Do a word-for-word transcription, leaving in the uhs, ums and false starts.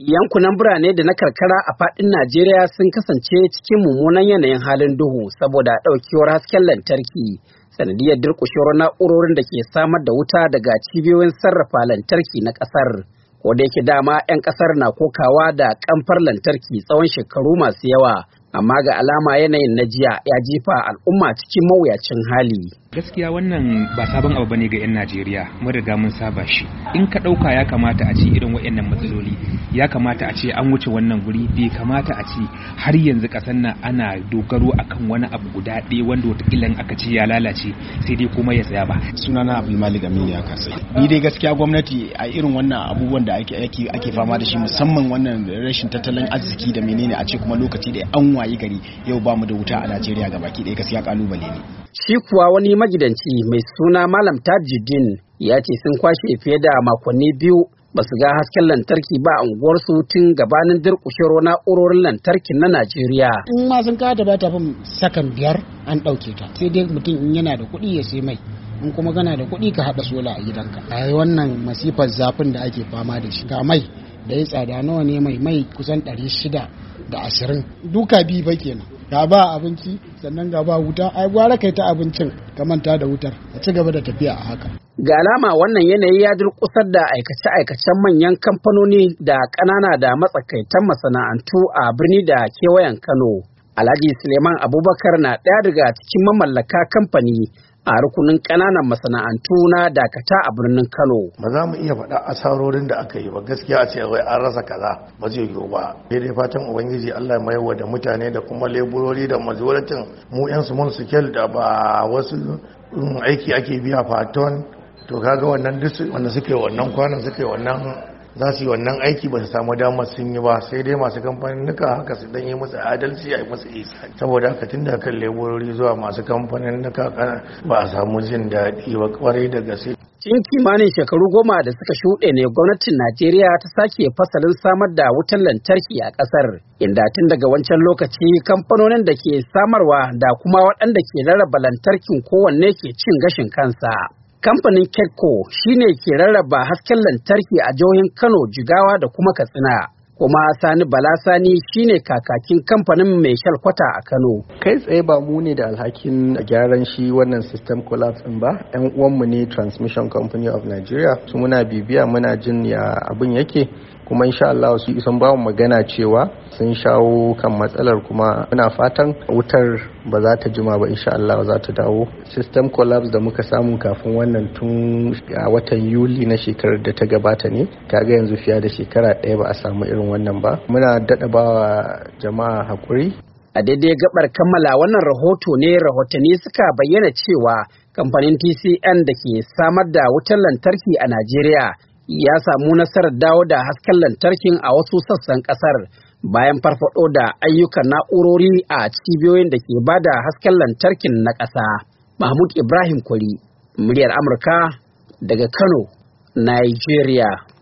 Yankunan birane da na karkara a faɗin Najeriya sun kasance cikin mummunan yanayin halin duhu saboda ɗaukewar hasken lantarki sanadiyar durƙushewar na'urorin da ke samar da wuta daga cibiyoyin sarrafa lantarki na ƙasar. Ko da yake dama 'yan ƙasar na kokawa da ƙamfar lantarki tsawon shekaru masu yawa, amma ga alama yanayin na jiya ya jefa al'umma cikin mawuyacin hali. Gaskiya wannan ba sabon abu bane ga 'yan Najeriya, mun riga mun saba shi. In ka ɗauka ya kamata a ce irin waɗannan matsaloli, ya kamata a ce an wuce wannan guri, bai kamata a ce har yanzu ƙasar nan ana dogaro akan wani abu guda ɗaya wanda wataƙila aka ce ya lalace sai dai kuma ya tsaya ba. Sunana Abdulmalik Aminu ya kasai. Ni dai gaskiya gwamnati a irin wannan abubuwan da ake ake ake fama da shi, musamman wannan rashin tattalin arziki da menene, a ce kuma lokaci da an wayi gari yau ba mu da wuta a Najeriya gabaki ɗaya, gaskiya kalubale ne. Shi kuwa wani magidanci mai suna Malam Tajuddin ya ce sun kwashe fiye da makonni biyu ba su ga hasken lantarki ba a unguwarsu tun gabanin durƙushewar na'urorin lantarkin na Najeriya. In ma sun kawo ta ba ta fin sakan biyar an ɗauke ta, sai dai mutum in yana da kuɗi ya sai mai, in kuma kana da kuɗi ka haɗa sola a gidanka. A wannan masifar zafin da ake fama da shi, ga mai da ya tsada nawa ne, mai mai kusan ɗari shida da ashirin, duka biyu ba kenan. Ga ba abinci sannan ga ba wuta, ai gwara kai ta abincin ka manta da wutar, a ci gaba da tafiya a haka. Ga alama wannan yanayi ya durƙusar da aikace-aikacen manyan kamfanoni da ƙanana da matsakaitan masana'antu a birni da kewayen Kano. Alhaji Suleiman Abubakar na ɗaya daga cikin mamallaka kamfani a rukunin ƙananan masana'antu na Dakata a birnin Kano. Ba za mu iya faɗa asarorin da aka yi ba, gaskiya a ce wai an rasa kaza ba zai yiwu ba. Daidai fatan Ubangiji Allah ya mayar da mutane da kuma leburori da majoratin mu 'yan small scale da ba wasu aiki ake biya faton, to kaga wannan duk wanda suke wannan kwanan suke wannan za su yi wannan aiki ba su samu damar sun yi ba, sai dai masu kamfanin nuka haka su dan yi musu adalci a yi musu isa. Saboda haka tun da kan leburori zuwa masu kamfanin nuka ba a samu jin daɗi ba kwarai da gaske. Cikin kimanin shekaru goma da suka shuɗe ne gwamnatin Najeriya ta sake fasalin samar da wutar lantarki a ƙasar, inda tun daga wancan lokaci kamfanonin da ke samarwa da kuma waɗanda ke rarraba lantarkin kowanne ke cin gashin kansa. Kamfanin Kedco shine ke rarraba hasken lantarki a jihohin Kano, Jigawa da kuma Katsina. Kuma Sani Bala Sani shine kakakin kamfanin mai shalkwata a Kano. Kai tsaye ba mu ne da alhakin gyaran shi wannan system collapse din ba, yan uwanmu ne Transmission Company of Nigeria. Su muna bibiya muna jin ya abin yake, kuma insha Allah su isan ba mu magana cewa sun shawo kan matsalar, kuma muna fatan wutar ba za ta jima ba, insha Allah za ta dawo. System collapse da muka samu kafin wannan tun a watan Yuli na shekarar da ta gabata ne, kaga yanzu fiye da shekara ɗaya ba a samu irin wannan ba. Muna daɗa bawa jama'a hakuri. A daidai gabar kammala wannan rahoto ne rahotanni suka bayyana cewa kamfanin T C N da ke samar da wutar lantarki a Najeriya ya samu nasarar dawo da hasken lantarkin a wasu sassan kasar bayan farfado da ayyukan na'urori a cibiyoyin da ke bada hasken lantarkin na ƙasa. Mahmud Ibrahim Kwari, muryar Amurka daga Kano, Nigeria.